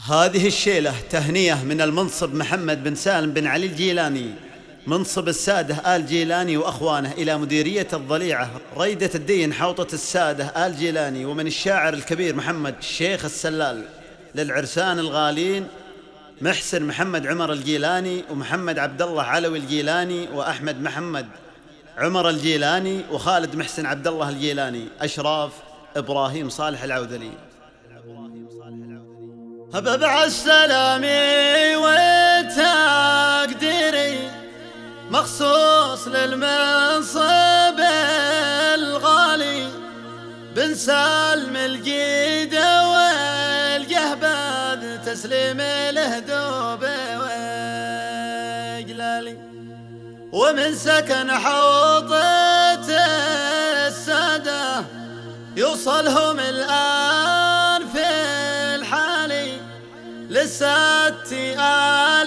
هذه الشيلة تهنية من المنصب محمد بن سالم بن علي الجيلاني، منصب السادة آل جيلاني وأخوانه، إلى مديرية الضليعة ريدة الدين حوطة السادة آل جيلاني، ومن الشاعر الكبير محمد الشيخ السلال، للعرسان الغالين محسن محمد عمر الجيلاني، ومحمد عبد الله علوي الجيلاني، وأحمد محمد عمر الجيلاني، وخالد محسن عبد الله الجيلاني، أشراف إبراهيم صالح العوذلي. هبب عالسلامي والتقديري مخصوص للمنصب الغالي، بن سالم الجيدة والجهبذ تسليم الهدوب وإجلالي، ومن سكن حوضة السادة يوصلهم الآن في الحالي، لساتي آل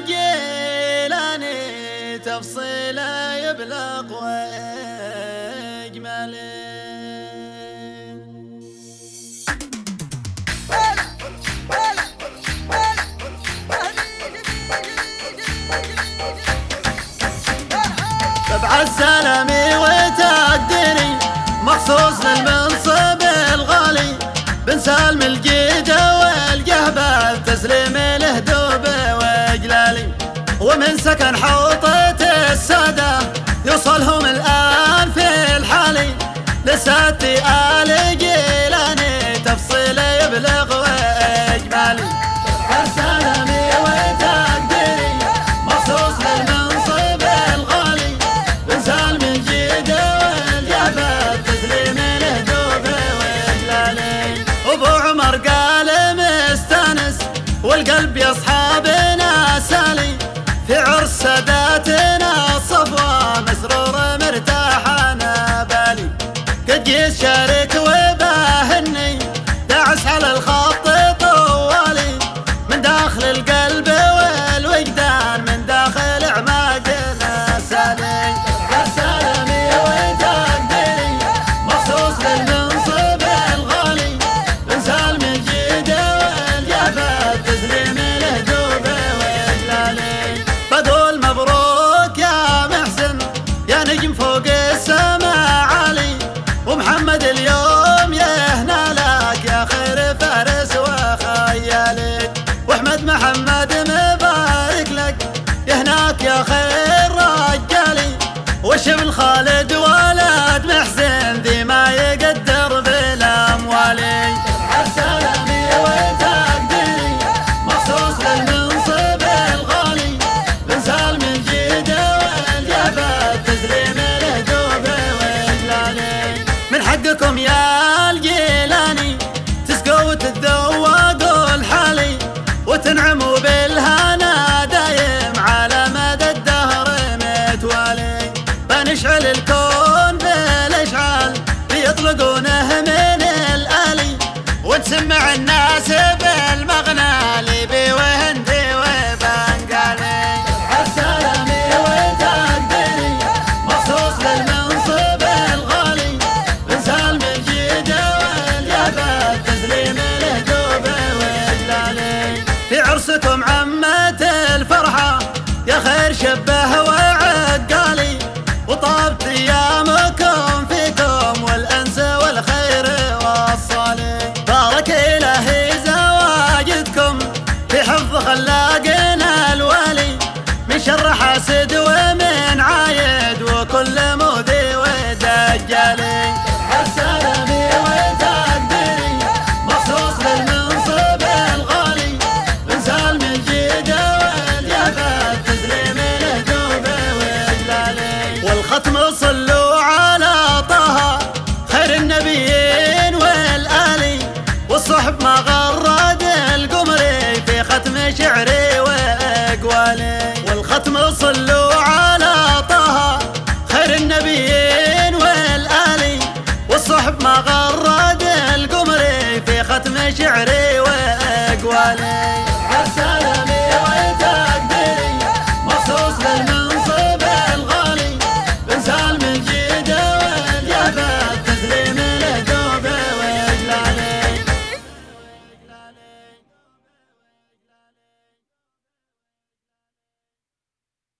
جيلاني تفصيله يبلغ وإجمالي. تبع السلامي وتقديري مخصوص للمنصب الغالي، بن سالم الجيدة والجهبذ تسليم الهدوب وإجلالي، ومن سكن حوطة السادة يوصلهم الآن في الحالي، لساتي آل جيلاني تفصيله يبلغ وإجمالي. السلامي وتقديري مخصوص للمنصب الغالي، بن سالم الجيدة والجهبذ تسليم الهدوب وإجلالي، أبو عمر قال مستانس والقلب يا أصحابنا سالي، في عرس ساداتنا الصفوة مسرور مرتاح أنا بالي، قد جيت شارك وباهني داعس على الخط طوالي، من داخل القلب والوجدان من داخل أعماقنا سالي. السلامي وتقديري مخصوص للمنصب الغالي، بن سالم الجيدة والجهبذ تسليم الهدوب وإجلالي، بقول مبروك يا محسن يا نجم فوق السماء عالي، ومحمد اليوم يهنى لك يا خير فارس وخيالي، واحمد محمد مبارك لك يهناك يا خير رجالي، وشبل خالد ولد محسن ذي ما يقدر بالأموالي. السلامي وتقديري مخصوص للمنصب الغالي، بن سالم الجيدة والجهبذ تسليم الهدوب وإجلالي، من حقكم يا الجيلاني تسقوا وتتذوقوا الحالي، وتنعموا بالهنا دايم على مدى الدهر متوالي، بنشعل الكون بالاشعال بيطلقونه من الآلي، ونسمع الناس بالمغنى ليبي وهندي وبنغالي. السلامي وتقديري مخصوص للمنصب الغالي، بن سالم الجيدة والجهبذ تسليم الهدوب وإجلالي، في عرسكم عمة الفرحة يا خير شبه وعقالي، وطابت ايامكم فيكم والانس والخير والصالي، بارك الهي زواجدكم في حفظ خلاقنا الوالي، من شر حاسد ومن عايد وكل مؤذي ودجالي. السلامي وتقديري مخصوص للمنصب الغالي، بن سالم الجيدة والجهبذ تسليم الهدوب وإجلالي، والختم صلوا على طه خير النبيين والآلي، والصحب ما غرد القمري في ختم شعري وأقوالي، والختم صلوا على طه خير النبيين والآلي، والصحب ما غرد القمري في ختم شعري وأقوالي.